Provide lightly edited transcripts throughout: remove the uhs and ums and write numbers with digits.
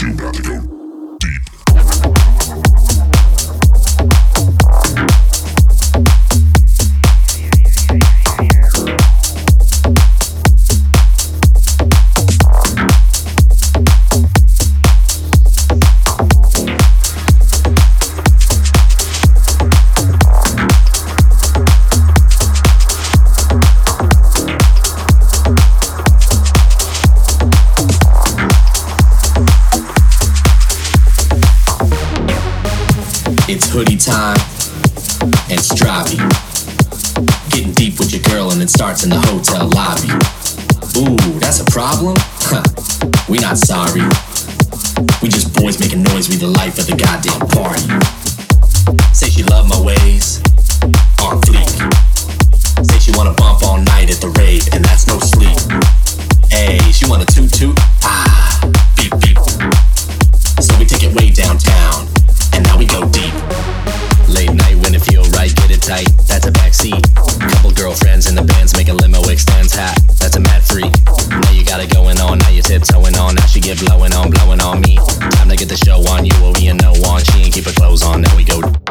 It's hoodie time and Stravi. Getting deep with your girl and it starts in the hotel lobby. Ooh, that's a problem? Huh, we not sorry. We just boys making noise, we the life of the goddamn party. Say she love my ways, on fleek. Say she wanna bump all night at the rave, and that's no sleep. Hey, she want a toot-toot? Ah, beep beep. So we take it way downtown, and now we go deep. Late night when it feel right, get it tight, that's a backseat. Couple girlfriends in the bands make a limo extends hat, that's a mad freak. Now you got it going on, now you tiptoeing on, now she get blowing on me. Time to get the show on, you what we and no on, she ain't keep her clothes on, now we go deep.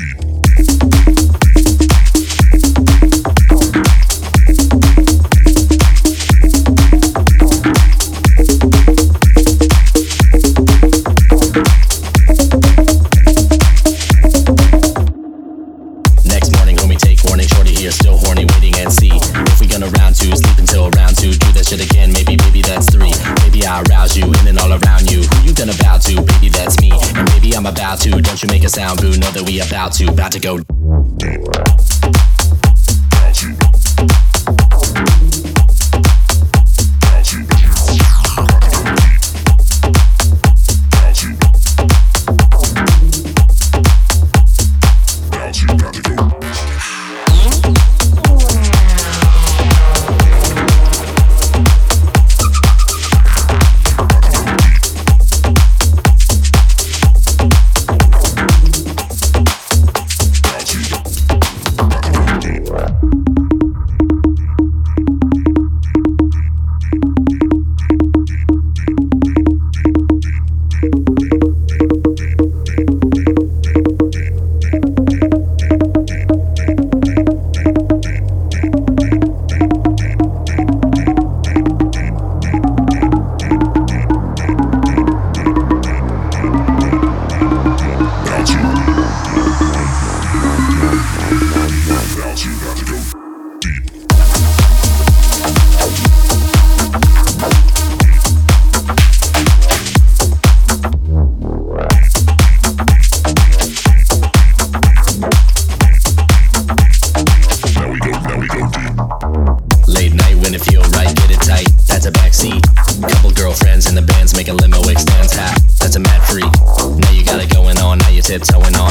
Still horny, waiting and see if we gonna round two, sleep until round two, do that shit again, maybe that's three. Maybe I arouse you, in and all around you. Who you gonna bow to? Baby, that's me. And maybe I'm about to. Don't you make a sound, boo? Know that we about to go deep. Tiptoeing